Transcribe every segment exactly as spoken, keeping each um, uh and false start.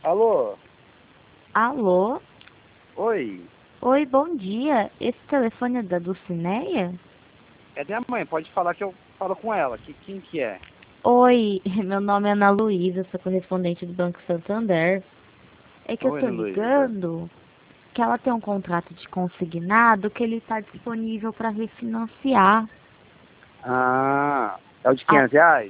Alô? Alô? Oi? Oi, bom dia. Esse telefone é da Dulcineia? É minha mãe, pode falar que eu falo com ela. Que, quem que é? Oi, meu nome é Ana Luísa, sou correspondente do Banco Santander. É que eu Oi, tô Ana Luísa. ligando que ela tem um contrato de consignado que ele está disponível para refinanciar. Ah, é o de Ah, quinhentos reais?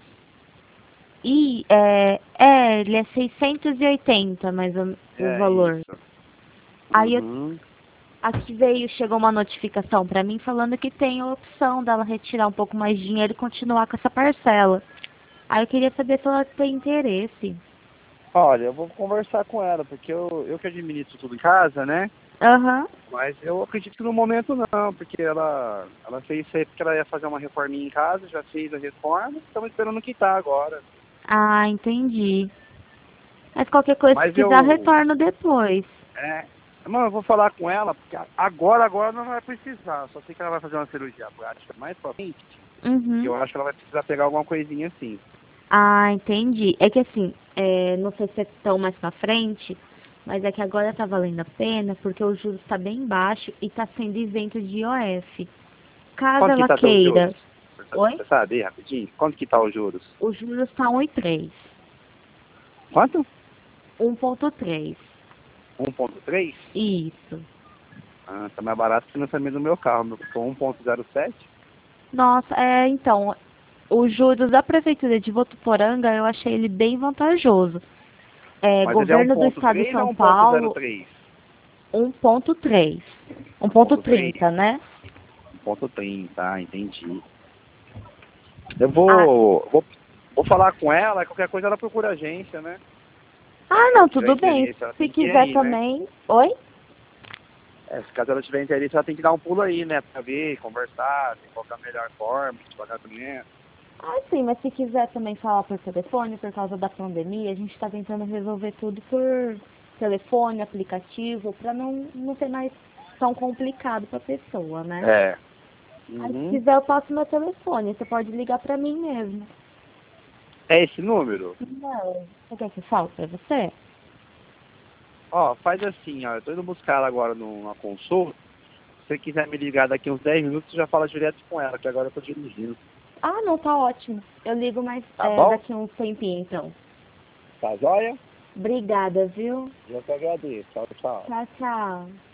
e é, é, ele é seiscentos e oitenta, mais ou, o É, valor. isso. Aí eu, Uhum. aqui veio, chegou uma notificação para mim falando que tem a opção dela retirar um pouco mais de dinheiro e continuar com essa parcela. Aí eu queria saber se ela tem interesse. Olha, eu vou conversar com ela, porque eu, eu que administro tudo em casa, né? Aham. Mas eu acredito que no momento não, porque ela, ela fez isso aí porque ela ia fazer uma reforminha em casa, já fez a reforma, estamos esperando quitar agora. Ah, entendi. Mas qualquer coisa, se Mas quiser, eu eu, retorno depois. é, mano, eu vou falar com ela, porque agora, agora não vai precisar. Só sei que ela vai fazer uma cirurgia plástica mais pra frente. E Uhum. eu acho que ela vai precisar pegar alguma coisinha assim. Ah, entendi. É que assim, é, não sei se é tão mais pra frente, mas é que agora tá valendo a pena porque o juros está bem baixo e tá sendo isento de I O F. Caso Quanto que ela tá os queira. juros? Oi? Você sabe, rapidinho? Quanto que tá os juros? O juros tá um e três. Quanto? um ponto três. um ponto três? Isso. Ah, tá mais barato que o financiamento do meu carro. Meu custou um ponto zero sete. Nossa, é, então, os juros da Prefeitura de Votuporanga eu achei ele bem vantajoso. É, Mas ele é governo do Estado de um ponto três ou São Paulo, um ponto zero três? um ponto três. um ponto três? um ponto trinta, né? um ponto trinta, ah, entendi. Eu Ah, vou, vou, vou falar com ela, qualquer coisa ela procura a agência, né? ah, Se ela não, tiver tudo bem. interesse, ela Se tem que ir quiser aí, né? também. Oi? É, se caso ela tiver interesse, ela tem que dar um pulo aí, né? Pra ver, conversar, ver qual que é a melhor forma de pagamento. Ah, sim, mas se quiser também falar por telefone, por causa da pandemia, a gente está tentando resolver tudo por telefone, aplicativo, para não, não ser mais tão complicado para a pessoa, né? É. Aí se Uhum. quiser eu passo meu telefone, você pode ligar para mim mesmo. É esse número? Não. Você quer que eu fale para você? Ó, faz assim, ó. Eu tô indo buscar ela agora numa consulta. Se você quiser me ligar daqui uns dez minutos, você já fala direto com ela, que agora eu tô dirigindo. Ah, não, tá ótimo. Eu ligo mais Tá é, bom? daqui uns tempinho, então. Tá joia? Obrigada, viu? Eu que agradeço. Tchau, tchau. Tchau, tchau.